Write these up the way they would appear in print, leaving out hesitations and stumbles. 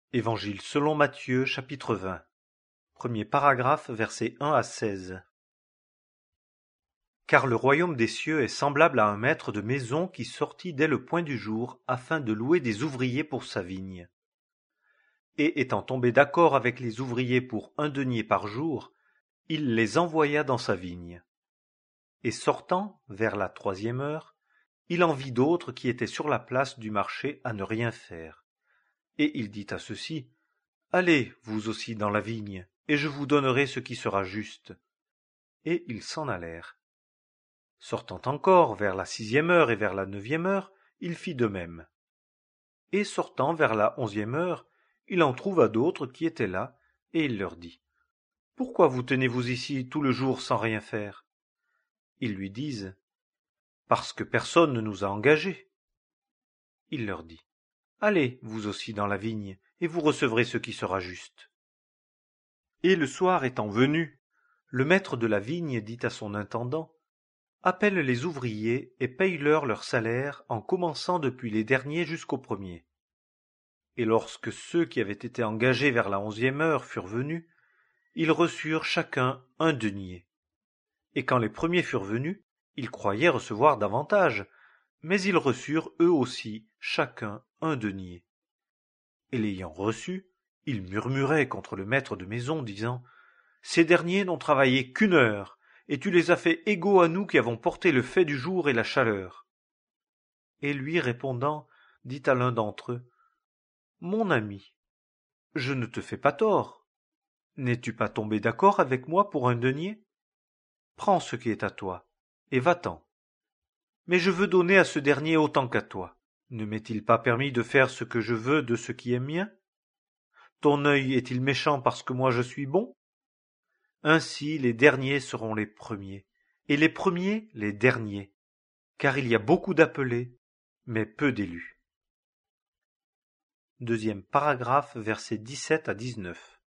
Évangile selon Matthieu, chapitre 20. Premier paragraphe, versets 1 à 16. Car le royaume des cieux est semblable à un maître de maison qui sortit dès le point du jour afin de louer des ouvriers pour sa vigne. Et étant tombé d'accord avec les ouvriers pour 1 denier par jour, il les envoya dans sa vigne. Et sortant, vers la 3e heure, il en vit d'autres qui étaient sur la place du marché à ne rien faire. Et il dit à ceux-ci: Allez, vous aussi, dans la vigne, et je vous donnerai ce qui sera juste. Et ils s'en allèrent. Sortant encore vers la 6e heure et vers la 9e heure, il fit de même. Et sortant vers la 11e heure, il en trouva d'autres qui étaient là, et il leur dit: Pourquoi vous tenez-vous ici tout le jour sans rien faire? Ils lui disent: Parce que personne ne nous a engagés. Il leur dit: Allez, vous aussi, dans la vigne, et vous recevrez ce qui sera juste. Et le soir étant venu, le maître de la vigne dit à son intendant: Appelle les ouvriers et paye-leur leur salaire en commençant depuis les derniers jusqu'aux premiers. Et lorsque ceux qui avaient été engagés vers la 11e heure furent venus, ils reçurent chacun 1 denier. Et quand les premiers furent venus, ils croyaient recevoir davantage, mais ils reçurent eux aussi chacun 1 denier. Et l'ayant reçu, ils murmuraient contre le maître de maison, disant: Ces derniers n'ont travaillé qu'1 heure, et tu les as fait égaux à nous qui avons porté le fait du jour et la chaleur. Et lui répondant, dit à l'un d'entre eux: Mon ami, je ne te fais pas tort. N'es-tu pas tombé d'accord avec moi pour 1 denier? Prends ce qui est à toi, et va-t'en. Mais je veux donner à ce dernier autant qu'à toi. Ne m'est-il pas permis de faire ce que je veux de ce qui est mien? Ton œil est-il méchant parce que moi je suis bon? Ainsi les derniers seront les premiers, et les premiers les derniers, car il y a beaucoup d'appelés, mais peu d'élus. Deuxième paragraphe, versets 17 à 19.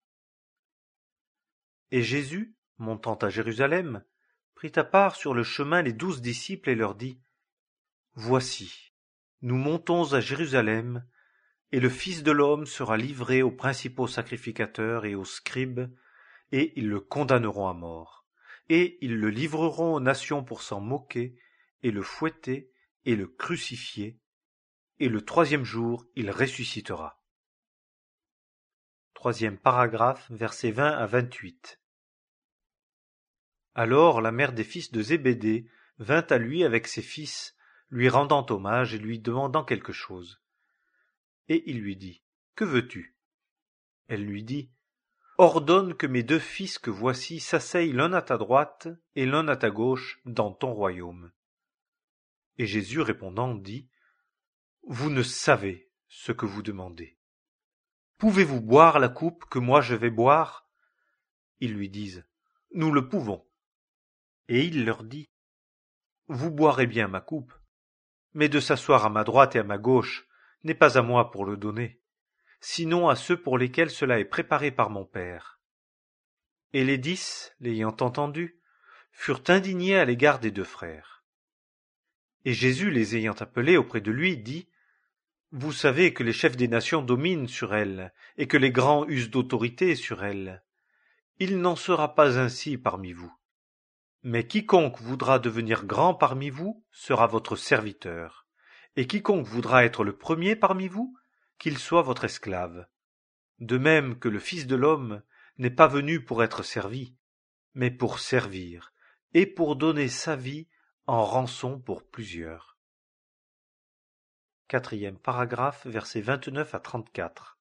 Et Jésus, montant à Jérusalem, prit à part sur le chemin les 12 disciples et leur dit: Voici, nous montons à Jérusalem, et le Fils de l'homme sera livré aux principaux sacrificateurs et aux scribes, et ils le condamneront à mort, et ils le livreront aux nations pour s'en moquer, et le fouetter, et le crucifier, et le 3e jour il ressuscitera. Troisième paragraphe, versets 20 à 28. Alors la mère des fils de Zébédée vint à lui avec ses fils, lui rendant hommage et lui demandant quelque chose. Et il lui dit: Que veux-tu? Elle lui dit: Ordonne que mes 2 fils que voici s'asseyent l'un à ta droite et l'un à ta gauche dans ton royaume. Et Jésus répondant dit: Vous ne savez ce que vous demandez. Pouvez-vous boire la coupe que moi je vais boire? Ils lui disent: Nous le pouvons. Et il leur dit: Vous boirez bien ma coupe, mais de s'asseoir à ma droite et à ma gauche n'est pas à moi pour le donner, sinon à ceux pour lesquels cela est préparé par mon Père. Et les 10, l'ayant entendu, furent indignés à l'égard des 2 frères. Et Jésus, les ayant appelés auprès de lui, dit: Vous savez que les chefs des nations dominent sur elles, et que les grands usent d'autorité sur elles. Il n'en sera pas ainsi parmi vous. Mais quiconque voudra devenir grand parmi vous sera votre serviteur, et quiconque voudra être le premier parmi vous, qu'il soit votre esclave. De même que le Fils de l'homme n'est pas venu pour être servi, mais pour servir, et pour donner sa vie en rançon pour plusieurs. Quatrième paragraphe, versets 29 à 34.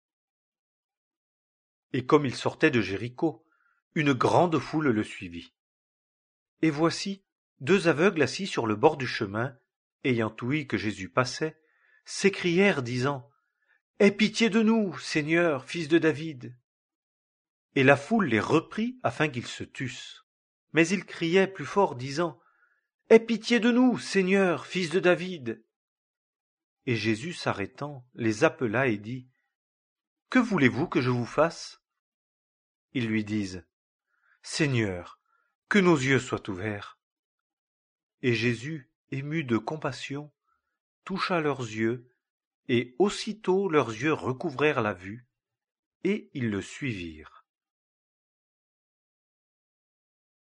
Et comme il sortait de Jéricho, une grande foule le suivit. Et voici 2 aveugles assis sur le bord du chemin, ayant ouï que Jésus passait, s'écrièrent, disant: Aie pitié de nous, Seigneur, fils de David. Et la foule les reprit afin qu'ils se tussent. Mais ils criaient plus fort, disant: Aie pitié de nous, Seigneur, fils de David. Et Jésus, s'arrêtant, les appela et dit: Que voulez-vous que je vous fasse? Ils lui disent: Seigneur, que nos yeux soient ouverts. Et Jésus, ému de compassion, toucha leurs yeux, et aussitôt leurs yeux recouvrèrent la vue, Et ils le suivirent.